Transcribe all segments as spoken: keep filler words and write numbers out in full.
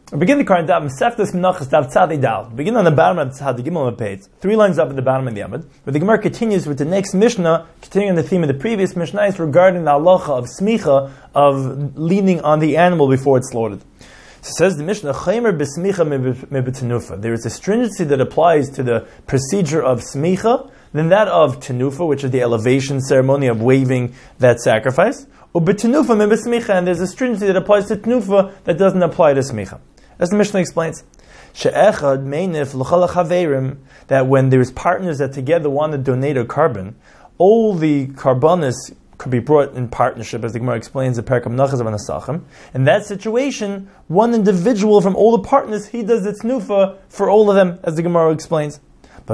We begin the current daf Meseftas Menachos daf Tzadi Dal. Begin on the bottom of Tzadi Gimel on the page, three lines up at the bottom of the Amud, where the Gemara continues with the next Mishnah, continuing the theme of the previous Mishnah, is regarding the halacha of smicha, of leaning on the animal before it's slaughtered. So says the Mishnah, Chaymer b'smicha meb'tenufa. There is a stringency that applies to the procedure of smicha than that of tenufa, which is the elevation ceremony of waving that sacrifice. U'b'tenufa meb'smicha, and there's a stringency that applies to tenufa that doesn't apply to smicha. As the Mishnah explains, she'echad meinif l'chol haverim, that when there's partners that together want to donate a carbon, all the carbonis could be brought in partnership, as the Gemara explains in Perek Menachos of Anasachim. In that situation, one individual from all the partners, he does the tnufa for all of them, as the Gemara explains. But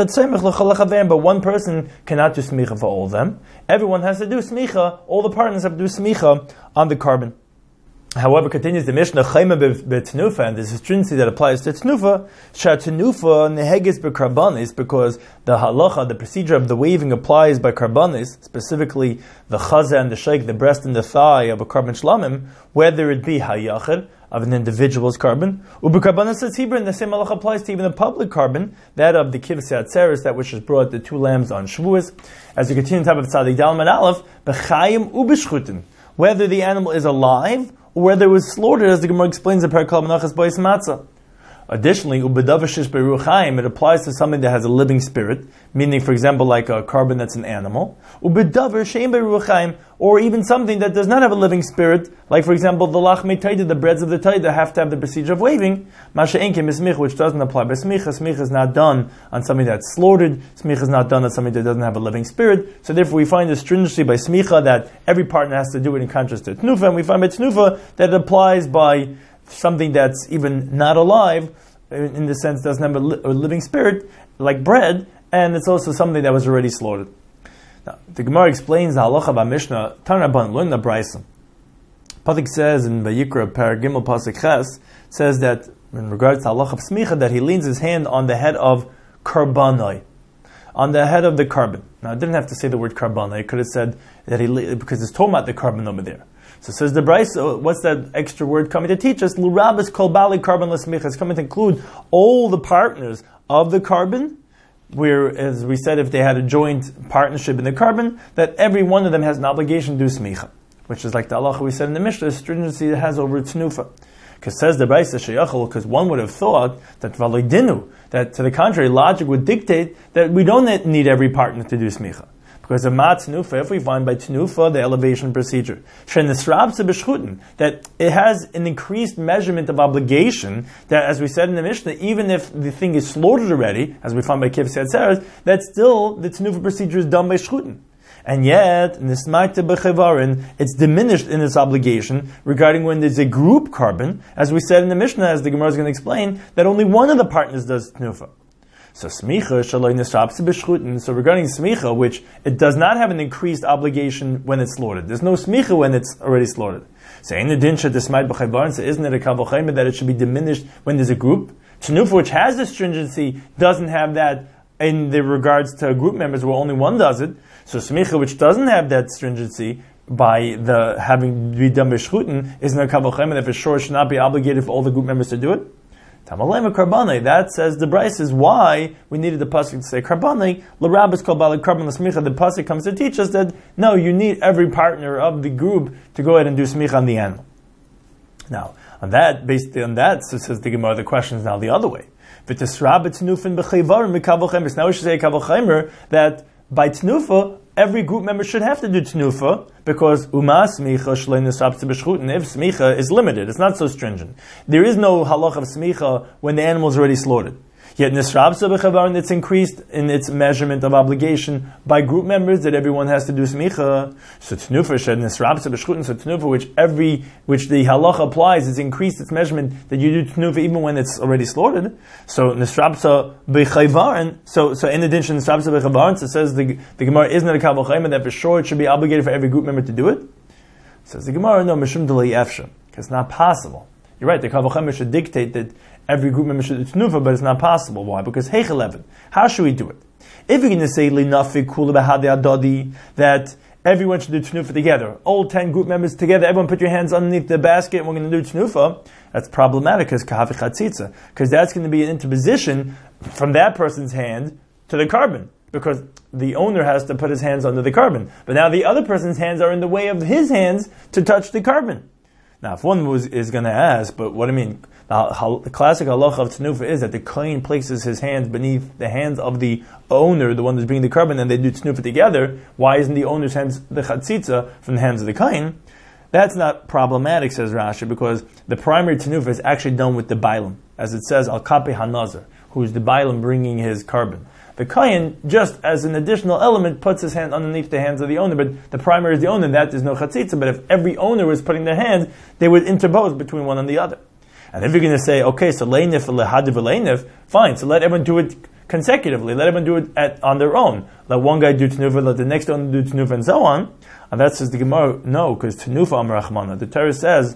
one person cannot do smicha for all of them. Everyone has to do smicha, all the partners have to do smicha on the carbon. However, continues the Mishnah, Chayma b'tenufa, and there's a stringency that applies to tenufa, Shah tenufa nehegis b'karbanis, because the halacha, the procedure of the waving applies by karbanis, specifically the chaza and the sheikh, the breast and the thigh of a carbon shlamim, whether it be hayachid, of an individual's carbon, u'b'karbanis says Hebrew, and the same halacha applies to even the public carbon, that of the kivsei atzeres, that which is brought the two lambs on Shavuos. As you continue on top of Tzadik Dalman Aleph, b'chayim u'b'shchutim, whether the animal is alive, or whether it was slaughtered, as the Gemara explains in Perek Menachos Bois Matzah. Additionally, ubedavar shish beruach chaim, it applies to something that has a living spirit, meaning, for example, like a carbon that's an animal. Ubedavar shein beruach chaim, or even something that does not have a living spirit, like, for example, the lachmei taida, the breads of the taida have to have the procedure of waving. Masha enke mismich, which doesn't apply by smicha. Smicha is not done on something that's slaughtered. Smicha is not done on something that doesn't have a living spirit. So therefore, we find the stringency by smicha that every partner has to do it in contrast to tenufa, and we find by tenufa that it applies by something that's even not alive, in the sense doesn't have a, li- a living spirit, like bread, and it's also something that was already slaughtered. Now, the Gemara explains the halacha by Mishnah, Tanraban, learn the Brisa. Pasuk says in Vayikra, Perek Gimel Pasuk Ches, says that in regards to halacha of smicha, that he leans his hand on the head of karbanai, on the head of the carbon. Now, it didn't have to say the word karbanai, it could have said that he, because it's talking about the carbon over there. So says the Brisa, what's that extra word coming to teach us? L'rabis kol bali carbon l'smicha. It's coming to include all the partners of the carbon, where, as we said, if they had a joint partnership in the carbon, that every one of them has an obligation to do smicha, which is like the halacha we said in the Mishnah, stringency it has over tenufa. Because says the Brisa sheyachol, because one would have thought that v'loydinu, that to the contrary, logic would dictate that we don't need every partner to do smicha. Because of mat tenufa, if we find by tenufa the elevation procedure, that it has an increased measurement of obligation, that as we said in the Mishnah, even if the thing is slaughtered already, as we find by kivsei atzeres, that still the tenufa procedure is done by shchutin. And yet, it's diminished in its obligation regarding when there's a group carbon, as we said in the Mishnah, as the Gemara is going to explain, that only one of the partners does tenufa. So smicha shaloi nisrabse b'shchutin. So regarding smicha, which it does not have an increased obligation when it's slaughtered. There's no smicha when it's already slaughtered. So in the din shadismayt b'chayvarin, so isn't it a kavachayim that it should be diminished when there's a group? Tenufa, which has the stringency, doesn't have that in the regards to group members where only one does it. So smicha, which doesn't have that stringency, by the having to be done b'shchutin, isn't a kavachayim that if it's short, should not be obligated for all the group members to do it? That says the Brisa is why we needed the pasuk to say karbanai. L'rabis kol bali karban l'smicha. The pasuk comes to teach us that no, you need every partner of the group to go ahead and do smicha on the animal. Now, on that, based on that, so says the Gemara, the question is now the other way. Now we should say kavachaymer that by tenufa, every group member should have to do tenufa, because uma smicha shlein nisrabse b'shchutin, if smicha is limited, it's not so stringent. There is no halach of smicha when the animal is already slaughtered. Yet nisrabse b'chavarin, it's increased in its measurement of obligation by group members that everyone has to do smicha. So tenufa shed nisrabse b'shchutin, so tenufa, which every, which the halacha applies, it's increased its measurement that you do tenufa even when it's already slaughtered. So nisrabse b'chavarin, so, so in addition, nisrabse b'chavarin, so says the, the Gemara, isn't it a kavachayim that for sure it should be obligated for every group member to do it? Says the Gemara, no, mishum d'lei efsha, because it's not possible. You're right, the kavachayim should dictate that every group member should do tenufa, but it's not possible. Why? Because heichel eleven. How should we do it? If you're going to say linafi kula b'hadei adadi, that everyone should do tenufa together. All ten group members together, everyone put your hands underneath the basket and we're going to do tenufa. That's problematic because kahavi chatzitza, because that's going to be an interposition from that person's hand to the carbon, because the owner has to put his hands under the carbon. But now the other person's hands are in the way of his hands to touch the carbon. Now, if one was, is going to ask, but what I mean, the, the classic halacha of tenufa is that the kohen places his hands beneath the hands of the owner, the one who's bringing the carbon, and they do tenufa together. Why isn't the owner's hands the chatzitza from the hands of the kohen? That's not problematic, says Rashi, because the primary tenufa is actually done with the bailam, as it says, al kape hanazar, who's the bailam bringing his carbon. The kohen, just as an additional element, puts his hand underneath the hands of the owner, but the primary is the owner, that is no chatzitza. But if every owner was putting their hands, they would interpose between one and the other. And if you're going to say, okay, so leinif lehadiv leinif, fine, so let everyone do it consecutively, let everyone do it at, on their own. Let one guy do tenufa, let the next owner do tenufa, and so on. And that says the Gemara, no, because tenufa amar Rachmana. The Torah says,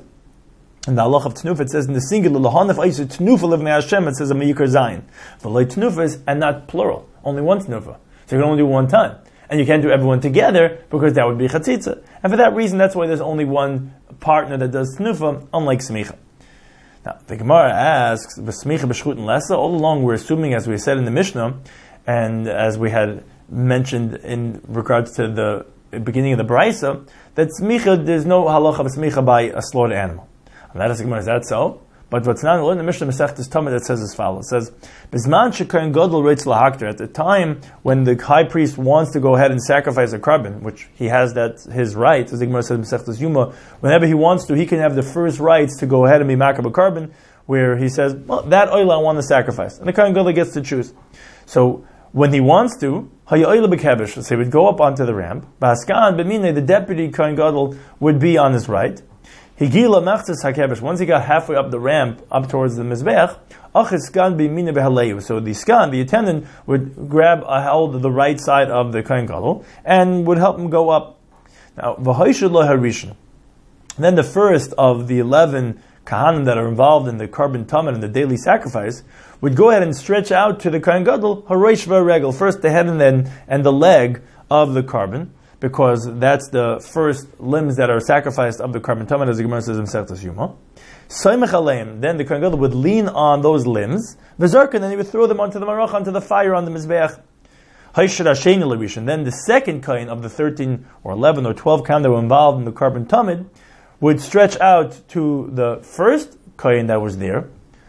in the halach of tenufa, it says in the singular, lahanif aisu tenufa livnei Hashem, it says a meyikar zayin. The lay tenufa is, and not plural, only one tenufa. So you can only do one time. And you can't do everyone together, because that would be chatzitza. And for that reason, that's why there's only one partner that does tenufa, unlike smicha. Now, the Gemara asks, "V'smicha b'shchutin lesa." All along, we're assuming, as we said in the Mishnah, and as we had mentioned in regards to the beginning of the Brisa, that smicha, there's no halacha of smicha by a slaughtered animal. And that is the Gemara. Is that so? But what's not in the Mishnah Masechtas Tamid that says as follows: it says, "Bizman shekohen gadol reitz lahakter." At the time when the high priest wants to go ahead and sacrifice a carbon, which he has that his right, as the Gemara says in Masechtas Yuma, whenever he wants to, he can have the first rights to go ahead and be makab a carbon, where he says, "Well, that oil I want to sacrifice," and the kohen gadol gets to choose. So when he wants to, hayoyla bekevish, so he would go up onto the ramp. Baskan b'minei, the deputy kohen gadol would be on his right. Higila mechtzes hakevish. Once he got halfway up the ramp, up towards the mizbech, achis skan b'mina behaleyu. So the skan, the attendant, would grab a hold of the right side of the kohen gadol and would help him go up. Now, v'hoishud lo harishon. Then the first of the eleven kahanim that are involved in the carbon tamid and the daily sacrifice would go ahead and stretch out to the kohen gadol hareish v'regel, first the head and then and the leg of the carbon, because that's the first limbs that are sacrificed of the carbon tamid, as the Gemara says in Masechtas Yuma. Soymech aleim, then the kohen gadol would lean on those limbs, v'zarka, and then he would throw them onto the marach, onto the fire on the mizbeach. Haishad hasheni l'rishon, then the second kohen of the thirteen or eleven or twelve kohen that were involved in the carbon tamid would stretch out to the first kohen that was there,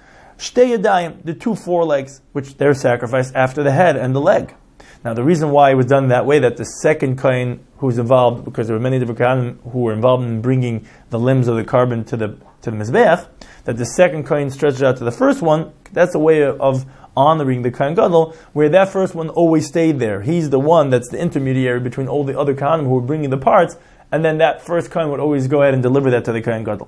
shtei yadayim, the two forelegs, which they're sacrificed after the head and the leg. Now, the reason why it was done that way, that the second kohen who was involved, because there were many different kohen who were involved in bringing the limbs of the carbon to the to the mizbeach, that the second kohen stretched out to the first one, that's a way of honoring the kohen gadol, where that first one always stayed there. He's the one that's the intermediary between all the other kohen who were bringing the parts, and then that first kohen would always go ahead and deliver that to the kohen gadol.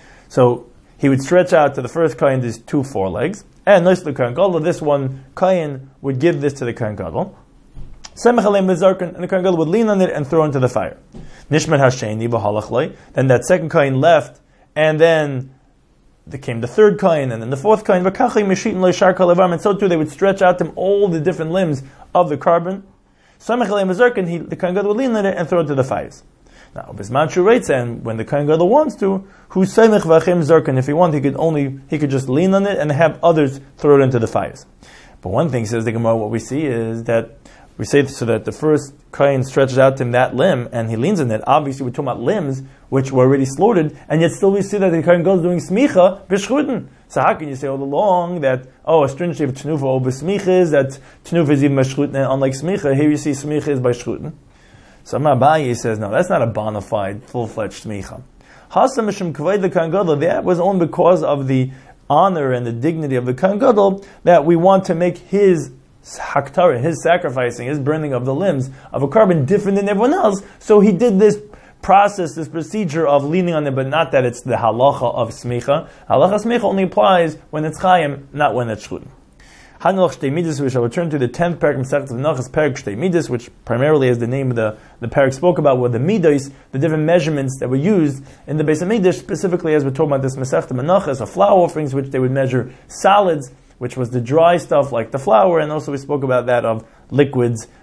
So he would stretch out to the first kohen these two forelegs, and notice the kohen gadol, this one kohen would give this to the kohen gadol. Semech aleim v'zarkan, and the kohen gadol would lean on it and throw it into the fire. Nishmat hasheni v'halach loy. Then that second kohen left, and then there came the third kohen, and then the fourth kohen. V'kachim meshitin loy shar kol levam, and so too they would stretch out them all the different limbs of the carbon. Semech aleim v'zarkan, the kohen gadol would lean on it and throw it to the fires. Now, bisman shureitz, and when the kohen gadol wants to, hu semech v'achim zarkan, if he wanted, he could only he could just lean on it and have others throw it into the fires. But one thing, says the Gemara, what we see is that we say so that the first kohen stretches out to him that limb and he leans on it. Obviously, we're talking about limbs which were already slaughtered, and yet still we see that the kohen goes doing smicha b'shchuten. So how can you say all along that, oh, a stringency of tenufa over smicha is that tenufa is even by shchuten, and unlike smicha, here you see smicha is by shchuten? So Abaye says, no, that's not a bona fide, full-fledged smicha. Hasam mishum kavod the kohen gadol, that was only because of the honor and the dignity of the kohen gadol that we want to make his haktara, his sacrificing, his burning of the limbs of a carbon different than everyone else. So he did this process, this procedure of leaning on it, but not that it's the halacha of smicha. Halacha smicha only applies when it's chayim, not when it's shchutim. Hanalach Shtei Midas, we shall return to the tenth parak in Masechtas Menachos, parak Shtei Midas, which primarily is the name of the, the parak spoke about, were the midas, the different measurements that were used in the Beis Hamikdash, specifically as we're talking about this Masechtas Menachos, of flour offerings, which they would measure solids, which was the dry stuff like the flour, and also we spoke about that of liquids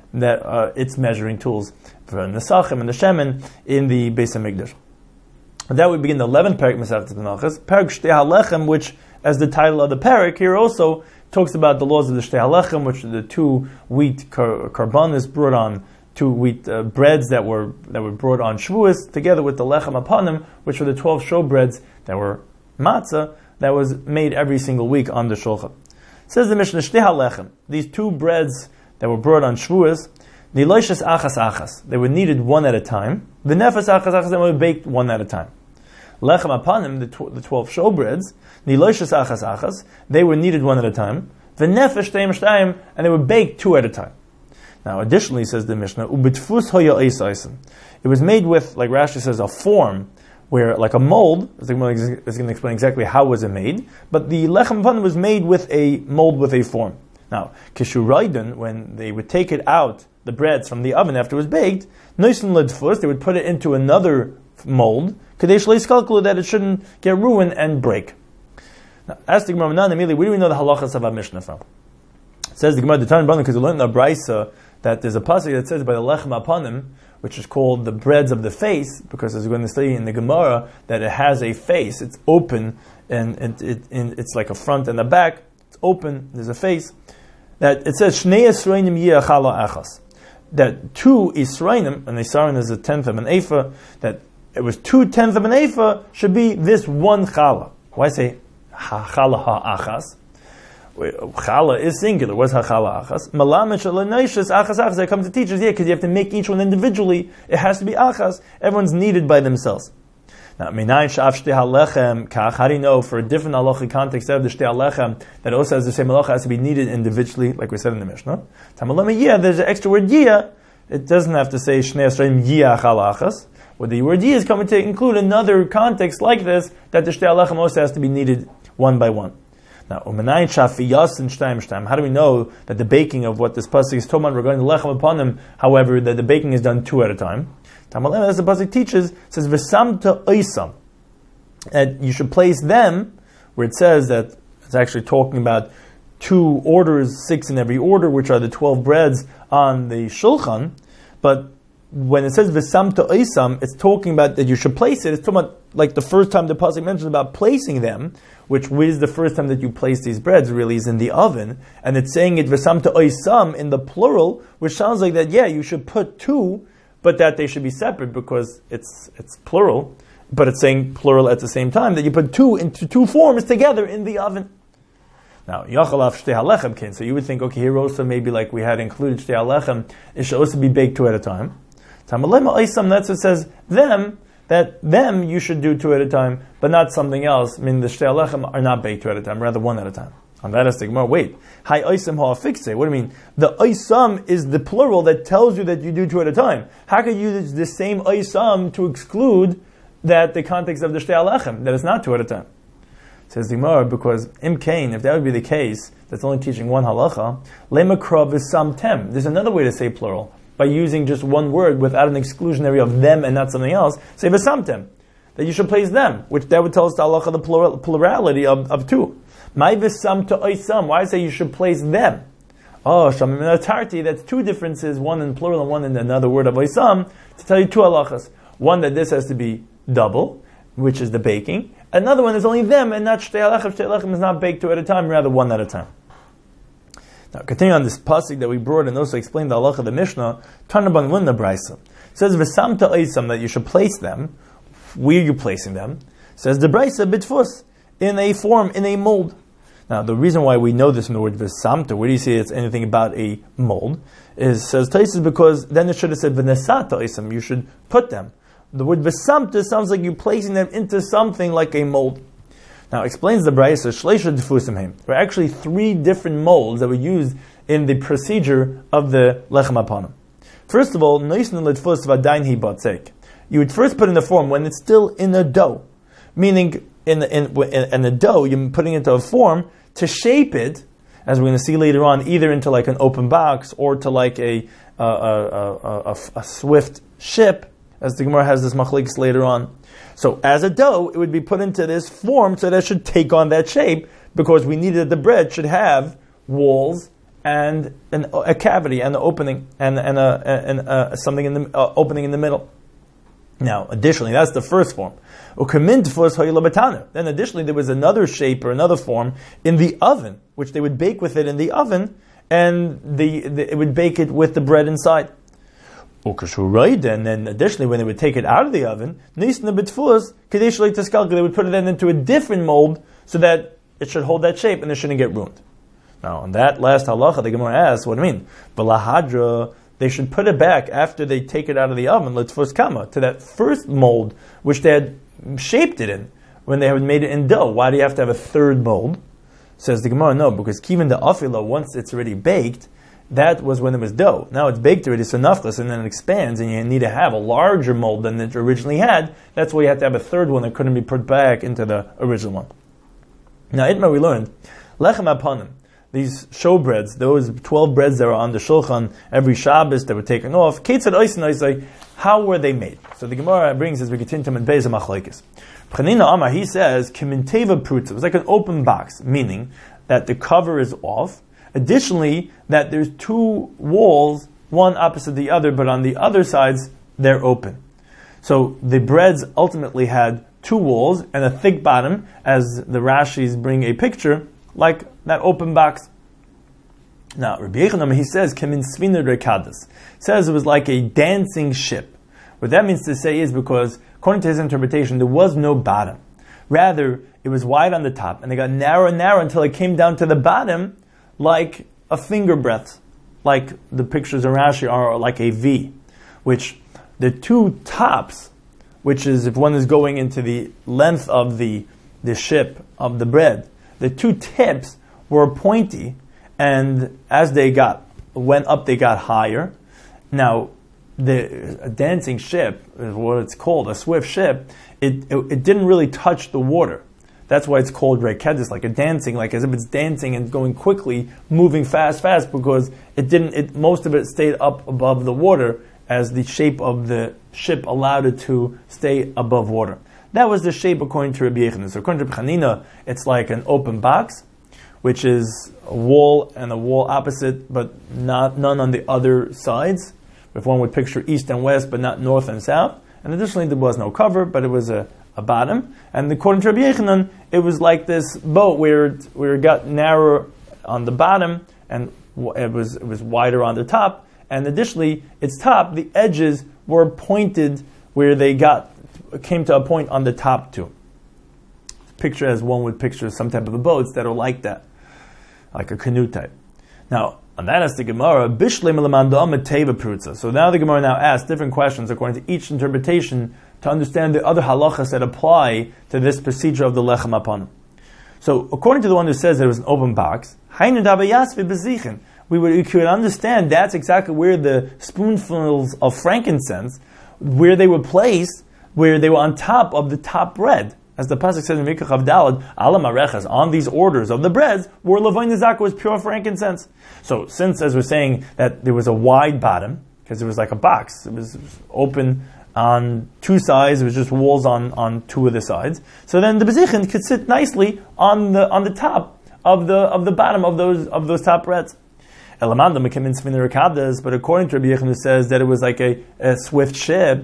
that uh, its measuring tools for the Nesachim and the Shemen in the Beis HaMikdash. That would begin the eleventh parak Masechtas Menachos, parak Shtei HaLechem, which, as the title of the parak here, also talks about the laws of the Shtei HaLechem, which are the two wheat kar- karbanis brought on, two wheat uh, breads that were that were brought on Shavuos, together with the Lechem Apanim, which were the twelve showbreads that were matzah, that was made every single week on the Shulchan. Says the Mishnah, Shtei HaLechem, these two breads that were brought on Shavuos, the Loishas Achas Achas, they were kneaded one at a time. The Nefes Achas Achas, they were baked one at a time. Lechem Apanim, the, tw- the twelve showbreads, the Loishas Achas Achas, they were kneaded one at a time. The Nefesh Shteim Shteim, and they were baked two at a time. Now, additionally, says the Mishnah, Ubitfus Hoya Eis Eisen. It was made with, like Rashi says, a form, where, like a mold, is going to explain exactly how was it made, but the Lechem Apanim was made with a mold with a form. Now, Kishuraydun, when they would take it out, the breads from the oven after it was baked, Noisin Ledfus, they would put it into another mold, Kadesh Leiskalkulu, that it shouldn't get ruined and break. Now, ask the Gemara, immediately, where do we know the halachas of our Mishnah from? It says the Gemara, the Tan Bana, because we learned in the Brisa that there's a pasuk that says by the Lechem Apanim, which is called the breads of the face, because as we're going to study in the Gemara, that it has a face, it's open, and it, it, it, it's like a front and a back, it's open, there's a face, that it says, Shnei Yisrainim yeh chala achas, that two Yisrainim, and Yisrain is a tenth of an ephah, that it was two tenths of an ephah, should be this one chala. Why say ha chala ha-achas? Chala is singular. What's ha-chala achas? Malamesh al-naishas achas achas. That comes to teach us, yeah, because you have to make each one individually. It has to be achas. Everyone's needed by themselves. Now, minayin sh'af shtei halechem kach. How do you know for a different halachic context of the shtei halechem that also has the same halacha, has to be needed individually, like we said in the Mishnah? Tamalama yeah, there's an extra word yeah. It doesn't have to say shnei asrayim yeah chala achas. What the word yeah is coming to include another context like this, that the shtei halechem also has to be needed one by one. Now, how do we know that the baking of what this pasuk is talking about regarding the lechem Apanim, however, that the baking is done two at a time? As the pasuk teaches, it says v'samta oisam, and you should place them where it says that it's actually talking about two orders, six in every order, which are the twelve breads on the shulchan. But when it says v'samta oisam, it's talking about that you should place it. It's talking about like the first time the pasuk mentions about placing them, which is the first time that you place these breads, really, is in the oven. And it's saying it v'samta oisam in the plural, which sounds like that, yeah, you should put two, but that they should be separate because it's it's plural. But it's saying plural at the same time, that you put two into two forms together in the oven. Now, yachalav shtei halechem kin. So you would think, okay, here also maybe like we had included shtei halechem, it should also be baked two at a time. Tamalema oisam, that's what says them, that them you should do two at a time, but not something else. I mean, the shtei halechem are not baked two at a time, rather one at a time. On that aspect, more wait. Hi oisam ha'afikse. What do you mean? The oisam is the plural that tells you that you do two at a time. How could you use the same oisam to exclude that the context of the shtei halechem, that it's not two at a time? Says the Gemara, because im kain, if that would be the case, that's only teaching one halacha. Lemakrav is samtem. There's another way to say plural by using just one word without an exclusionary of them and not something else. Say v'samtem, that you should place them, which that would tell us the halacha, the plural, plurality of, of two. My v'samta oisam. Why I say you should place them? Oh, shamim atarti. That's two differences, one in plural and one in another word of oisam, to tell you two halachas. One that this has to be double, which is the baking. Another one is only them and not shtei halechem. Shtei halechem is not baked two at a time, rather one at a time. Now, continuing on this pasuk that we brought and also explained the halacha of the Mishnah, Tanaban Lunda Brisa says v'samta oisam, that you should place them. Where are you placing them? Says the Brisa bitfus, in a form, in a mold. Now, the reason why we know this in the word v'samta, where do you see it's anything about a mold, is, says Taisus, because then it should have said v'nesata oisam, you should put them. The word v'samta sounds like you're placing them into something like a mold. Now, explains the Brisa, shleisha defusim heim. There are actually three different molds that were used in the procedure of the lechem apanim. First of all, noisn l'tfus v'adayin hi batzek. You would first put in the form when it's still in a dough, meaning in the, in, in the dough, you're putting it into a form to shape it, as we're going to see later on, either into like an open box or to like a a, a, a, a, a swift ship, as the Gemara has this machlekes later on. So as a dough, it would be put into this form so that it should take on that shape, because we needed that the bread should have walls and an, a cavity and an opening and and a and a, something in the uh, opening in the middle. Now, additionally, that's the first form. Then, additionally, there was another shape or another form in the oven, which they would bake with it in the oven, and the, the it would bake it with the bread inside. And then, additionally, when they would take it out of the oven, they would put it then into a different mold so that it should hold that shape and it shouldn't get ruined. Now, on that last halacha, the Gemara asks, what do you mean? Balahadra, they should put it back after they take it out of the oven, let's kama, to that first mold which they had shaped it in when they had made it in dough. Why do you have to have a third mold? Says the Gemara, no, because even the afila, once it's already baked, that was when it was dough. Now it's baked already, so nafkas, and then it expands, and you need to have a larger mold than it originally had. That's why you have to have a third one that couldn't be put back into the original one. Now, Itmar, we learned, lechem apanim, these showbreads, those twelve breads that were on the shulchan every Shabbos that were taken off, how were they made? So the Gemara brings, as we continue to Menbeza Machlokes. Chanina Amar, he says, Kiminteva Prutza, it's like an open box, meaning that the cover is off. Additionally, that there's two walls, one opposite the other, but on the other sides, they're open. So the breads ultimately had two walls and a thick bottom, as the Rashis bring a picture, like that open box. Now, Rabbi Yechonam, he says, Kemin Svina Rekadas, says it was like a dancing ship. What that means to say is because, according to his interpretation, there was no bottom. Rather, it was wide on the top, and it got narrow and narrow until it came down to the bottom, like a finger breadth, like the pictures in Rashi are like a V, which the two tops, which is if one is going into the length of the, the ship of the bread, the two tips were pointy, and as they got went up, they got higher. Now, the a dancing ship is what it's called, a swift ship. It, it it didn't really touch the water. That's why it's called rekedis, like a dancing, like as if it's dancing and going quickly, moving fast, fast, because it didn't. It most of it stayed up above the water, as the shape of the ship allowed it to stay above water. That was the shape according to Rabbi Yechonah. So according to Rabbi Chanina, it's like an open box, which is a wall and a wall opposite, but not none on the other sides. If one would picture east and west, but not north and south. And additionally, there was no cover, but it was a, a bottom. And according to Rabbi Yechonah, it was like this boat where it, where it got narrower on the bottom and it was it was wider on the top. And additionally, its top, the edges were pointed where they got came to a point on the top too. Picture as one would picture some type of a boats that are like that, like a canoe type. Now, on that as the Gemara, Bishlei Melamanda Teva Prutza. So now the Gemara now asks different questions according to each interpretation to understand the other halachas that apply to this procedure of the lechem apanim. So, according to the one who says there was an open box, we would we could understand that's exactly where the spoonfuls of frankincense, where they were placed, where they were on top of the top bread. As the pasuk says in Mikach Avdalad, Alam Arechas, on these orders of the breads, where Levain Nizak was pure frankincense. So, since, as we're saying, that there was a wide bottom, because it was like a box, it was, it was open on two sides, it was just walls on, on two of the sides. So then the bezichin could sit nicely on the on the top of the of the bottom of those of those top breads. But according to Rabbi Yechonah, who says that it was like a, a swift ship,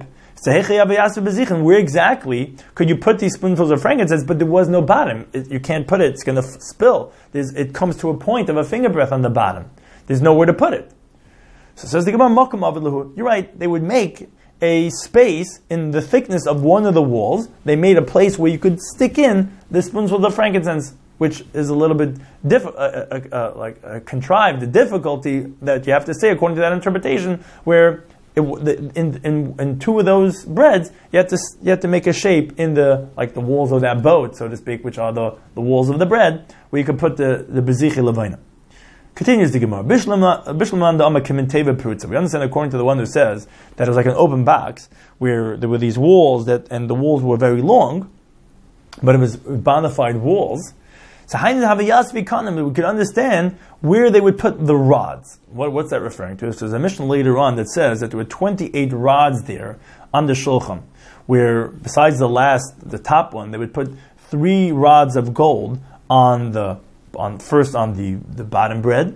where exactly could you put these spoonfuls of frankincense, but there was no bottom? It, you can't put it, it's going to f- spill. There's, it comes to a point of a finger breadth on the bottom. There's nowhere to put it. So says the Gemara, you're right, they would make a space in the thickness of one of the walls. They made a place where you could stick in the spoonfuls of frankincense, which is a little bit diff- uh, uh, uh, like uh, contrived, the difficulty that you have to say according to that interpretation, where it, the, in, in in two of those breads, you have to you have to make a shape in the like the walls of that boat, so to speak, which are the, the walls of the bread, where you could put the the bezichi levaina. Continues the Gemara. Bishlam the Amma Kiminteva Prutza. We understand according to the one who says that it was like an open box where there were these walls that, and the walls were very long, but it was bona fide walls. So we could understand where they would put the rods. What, what's that referring to? So there's a mission later on that says that there were twenty-eight rods there on the shulchan, where besides the last, the top one, they would put three rods of gold on the on first on the, the bottom bread,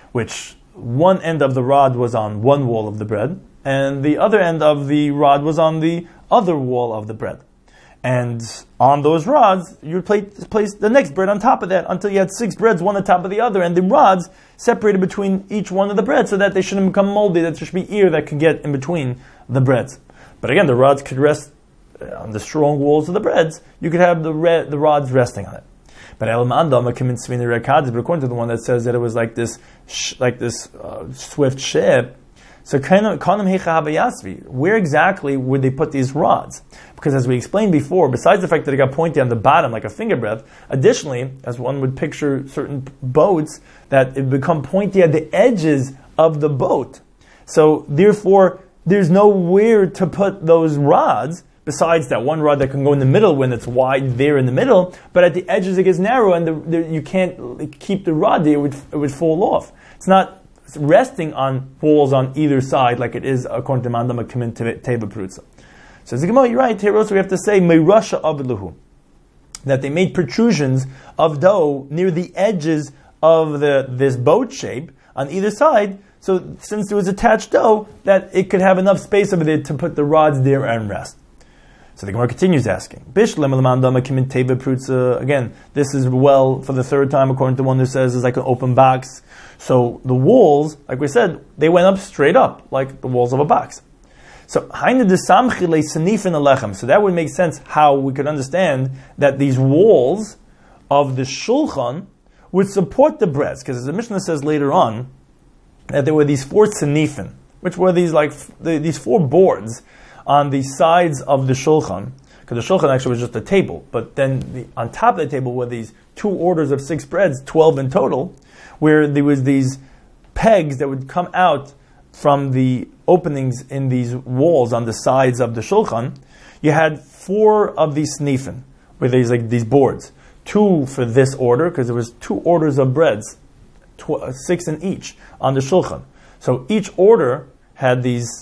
which one end of the rod was on one wall of the bread, and the other end of the rod was on the other wall of the bread. And on those rods, you would place, place the next bread on top of that until you had six breads, one on top of the other, and the rods separated between each one of the breads so that they shouldn't become moldy, that there should be air that could get in between the breads. But again, the rods could rest on the strong walls of the breads. You could have the re- the rods resting on it. But according to the one that says that it was like this, sh- like this uh, swift ship, so where exactly would they put these rods? Because as we explained before, besides the fact that it got pointy on the bottom like a finger breadth, additionally, as one would picture certain boats, that it become pointy at the edges of the boat. So therefore, there's nowhere to put those rods, besides that one rod that can go in the middle when it's wide there in the middle, but at the edges it gets narrow and the, the, you can't keep the rod there, it would, it would fall off. It's not resting on walls on either side like it is according to Mandam Akimin Teva Perutza. So as the Gemara, you're right, here also we have to say Meirasha Avilahu, that they made protrusions of dough near the edges of the this boat shape on either side, so since there was attached dough, that it could have enough space over there to put the rods there and rest. So the Gemara continues asking, again, this is well for the third time according to one who says it's like an open box. So the walls, like we said, they went up straight up, like the walls of a box. So so that would make sense how we could understand that these walls of the shulchan would support the breads, because as the Mishnah says later on, that there were these four sinifin, which were these like the, these four boards on the sides of the shulchan, because the shulchan actually was just a table, but then the, on top of the table were these two orders of six breads, twelve in total, where there was these pegs that would come out from the openings in these walls on the sides of the shulchan. You had four of these snifin, where there's like these boards, two for this order, because there was two orders of breads, tw- six in each on the shulchan. So each order had these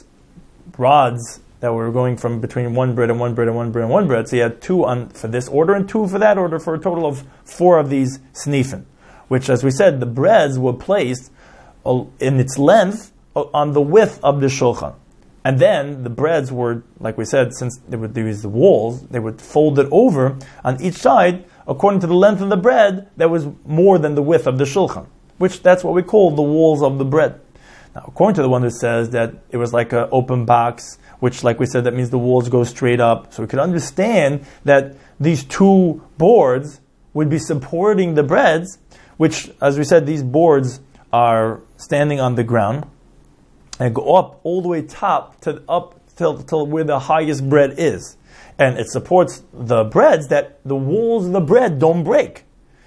rods that were going from between one bread and one bread and one bread and one bread. So you had two on for this order and two for that order, for a total of four of these snifin, which, as we said, the breads were placed in its length on the width of the shulchan. And then the breads were, like we said, since there were these the walls, they would fold it over on each side according to the length of the bread that was more than the width of the shulchan, which that's what we call the walls of the bread. Now, according to the one who says that it was like an open box, which, like we said, that means the walls go straight up. So we could understand that these two boards would be supporting the breads, which, as we said, these boards are standing on the ground and go up all the way top to up till, till where the highest bread is. And it supports the breads that the walls of the bread don't break.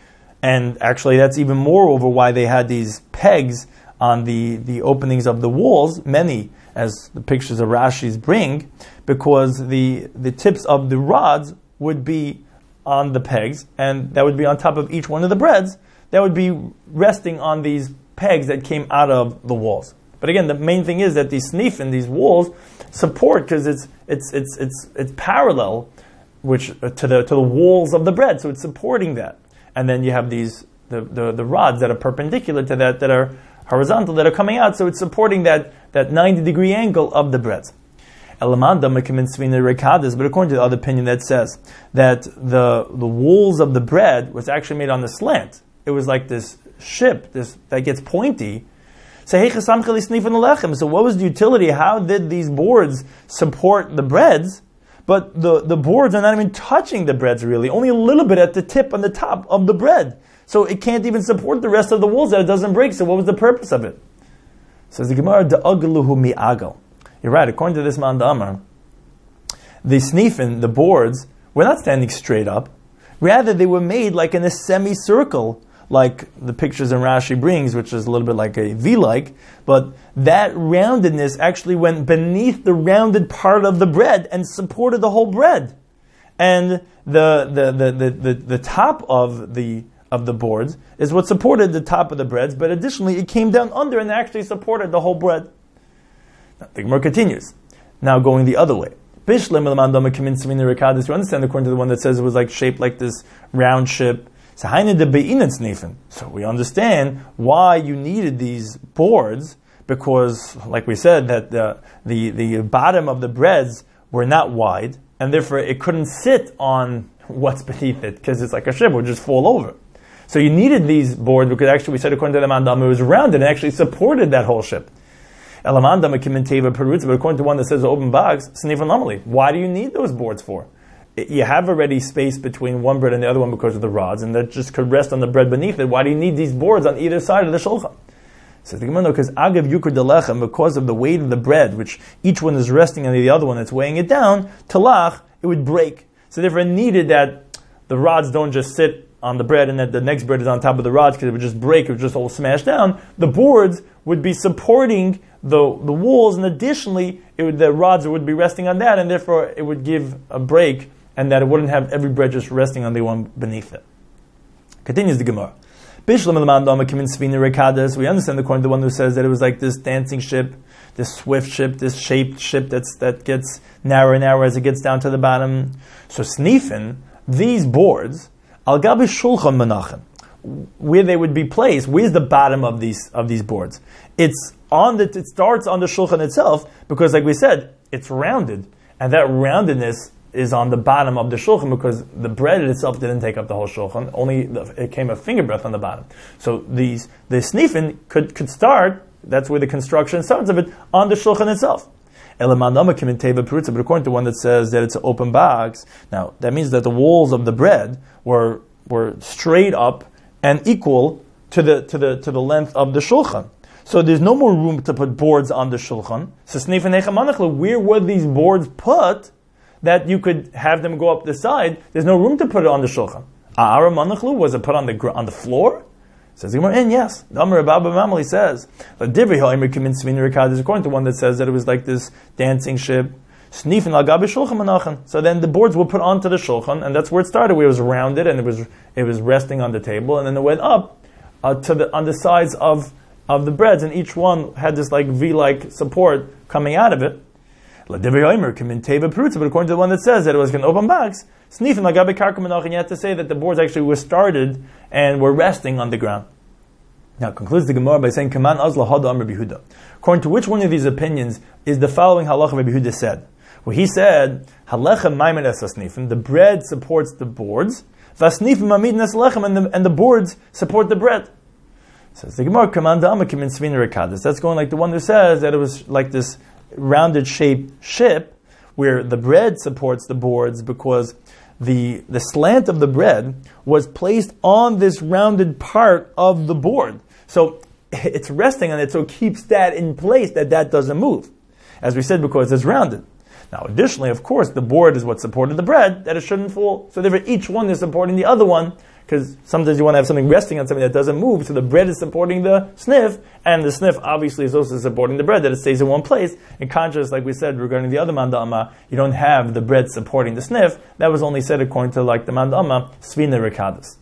And actually, that's even more over why they had these pegs on the, the openings of the walls, many, as the pictures of Rashi's bring, because the, the tips of the rods would be on the pegs, and that would be on top of each one of the breads, that would be resting on these pegs that came out of the walls. But again, the main thing is that these snif and these walls support, because it's it's it's it's it's parallel, which uh, to the to the walls of the bread, so it's supporting that. And then you have these the, the, the rods that are perpendicular to that, that are horizontal, that are coming out, so it's supporting that, that ninety degree angle of the breads. But according to the other opinion that says that the the walls of the bread was actually made on the slant. It was like this ship, this that gets pointy. So what was the utility? How did these boards support the breads? But the, the boards are not even touching the breads really, only a little bit at the tip on the top of the bread. So it can't even support the rest of the walls, that it doesn't break. So what was the purpose of it? Says the Gemara, Da'agaluhu mi'agal. You're right, according to this man Amar, the snifin, the boards, were not standing straight up. Rather, they were made like in a semicircle, like the pictures in Rashi brings, which is a little bit like a V-like, but that roundedness actually went beneath the rounded part of the bread and supported the whole bread. And the the the the, the, the top of the of the boards is what supported the top of the breads, but additionally it came down under and actually supported the whole bread. Now, the Gemara continues. Now going the other way. You understand according to the one that says it was like shaped like this round ship. So hainu de be'inan snifen. So we understand why you needed these boards, because, like we said, that the the, the bottom of the breads were not wide, and therefore it couldn't sit on what's beneath it, because it's like a ship, it would just fall over. So you needed these boards, because actually we said according to the Mandam, it was rounded and actually supported that whole ship. But according to one that says open box, snifen normally. Why do you need those boards for? You have already space between one bread and the other one because of the rods, and that just could rest on the bread beneath it. Why do you need these boards on either side of the shulchan? So the Gemara, because agav yukur delechem, because of the weight of the bread, which each one is resting on the other one that's weighing it down, talach, it would break. So therefore it needed that the rods don't just sit on the bread and that the next bread is on top of the rods, because it would just break, it would just all smash down. The boards would be supporting the the walls, and additionally, it would, the rods would be resting on that, and therefore it would give a break, and that it wouldn't have every bread just resting on the one beneath it. Continues the Gemara. We understand according to the one who says that it was like this dancing ship, this swift ship, this shaped ship that's that gets narrower and narrower as it gets down to the bottom. So snifen, these boards, al gabi shulchan menachem, where they would be placed. Where's the bottom of these of these boards? It's on the. It starts on the shulchan itself, because, like we said, it's rounded, and that roundedness is on the bottom of the shulchan, because the bread itself didn't take up the whole shulchan. Only the, it came a finger breadth on the bottom. So these the snifen could could start. That's where the construction starts of it, on the shulchan itself. But according to one that says that it's an open box, now that means that the walls of the bread were were straight up and equal to the to the to the length of the shulchan. So there's no more room to put boards on the shulchan. So snifen nechamanachlu, where were these boards put that you could have them go up the side? There's no room to put it on the shulchan. A'ara manachlu, was it put on the gr- on the floor? Says the Gemara, and yes. The Amar Abba Mamali says, according to one that says that it was like this dancing ship. Snifen al gabi shulchan manachan. So then the boards were put onto the shulchan, and that's where it started, where it was rounded and it was it was resting on the table, and then it went up uh, to the on the sides of of the breads, and each one had this like V-like support coming out of it. But according to the one that says that it was an open box, snifen al gabi karka manachan, you have to say that the boards actually were started and were resting on the ground. Now, concludes the Gemara by saying, "Kaman azla hada amar Yehuda." According to which one of these opinions is the following halacha Rabbi Yehuda said? Well, he said, "Halechem maimed es hasnifim." The bread supports the boards. Vasnifim mamidin es lechem, and the and the boards support the bread. Says the Gemara, "Kaman da'amakim in svina rekadis." That's going like the one who says that it was like this rounded shaped ship where the bread supports the boards, because the the slant of the bread was placed on this rounded part of the board. So it's resting on it, so it keeps that in place, that that doesn't move. As we said, because it's rounded. Now, additionally, of course, the board is what supported the bread, that it shouldn't fall. So therefore, each one is supporting the other one, because sometimes you want to have something resting on something that doesn't move, so the bread is supporting the sniff, and the sniff obviously is also supporting the bread, that it stays in one place. In contrast, like we said, regarding the other mandama, you don't have the bread supporting the sniff. That was only said according to like the mandama, svina rekadas.